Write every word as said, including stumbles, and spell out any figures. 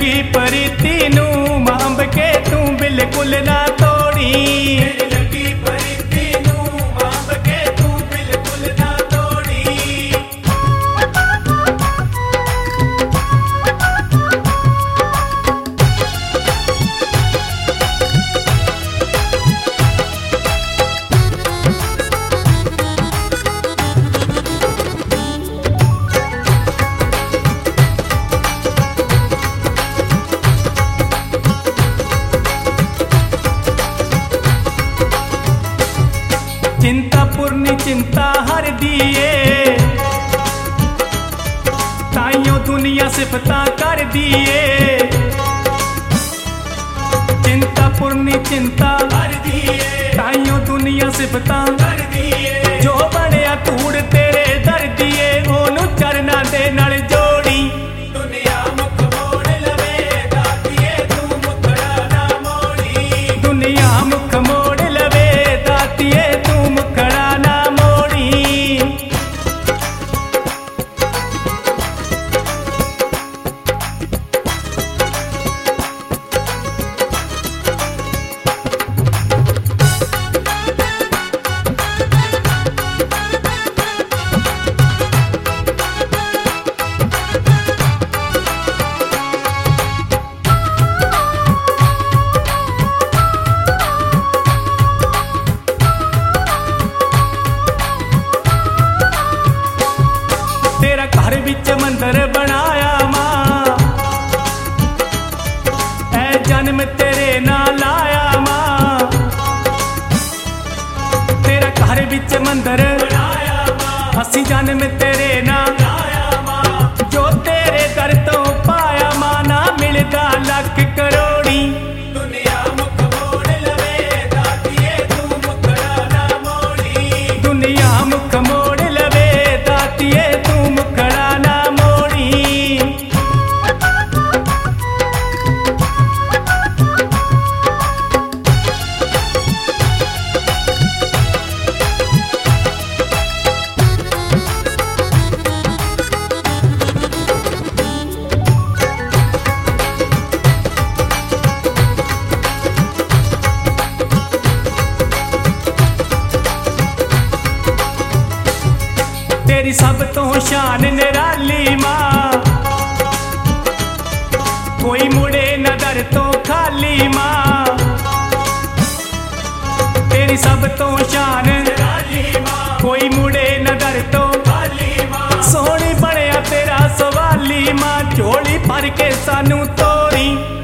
लगी प्रीति नू मां अंब के तू बिल्कुल ना तोड़ी। मेरी लगी प्रीति नू मां अंब के तू बिल्कुल ना तोड़ी। चिंता पूर्णी चिंता हर दिए ताइयों दुनिया सिफता कर दिए। चिंता पूर्णी चिंता हर दिए ताइयों दुनिया सिफता कर दिए। जो बड़िया धूड़ तेरे दर दिए ओनू चरना दे नाल जोड़ी। दुनिया मुख मोड़ लवे दातिए तू मुखड़ा ना मोड़ी। दुनिया मुख मोड़ लवे दातिए तू मुखड़ा ना मोड़ी। तेरा घर विच मंदिर बनाया मां ऐ जन्म तेरे नाल आया मां। तेरा घर विच मंदिर बनाया मां असी जन्म तेरे नाल आया मां। जो तेरे दर तो पाया मां ना मिलदा लख करोड़ी। दुनिया मुख मोड़ लवे दातिए तू मुखड़ा ना मोड़ी। दुनिया मुख मोड़ लवे दातिए तू मुखड़ा ना मोड़ी। तेरी सब तो शान निराली मां कोई मुड़े न दर तो खाली मां। तेरी सब तो शान निराली मां कोई मुड़े न दर तो खाली मां। सोहनी बनिया तेरा सवाली मां झोली भर के सानू तोरी।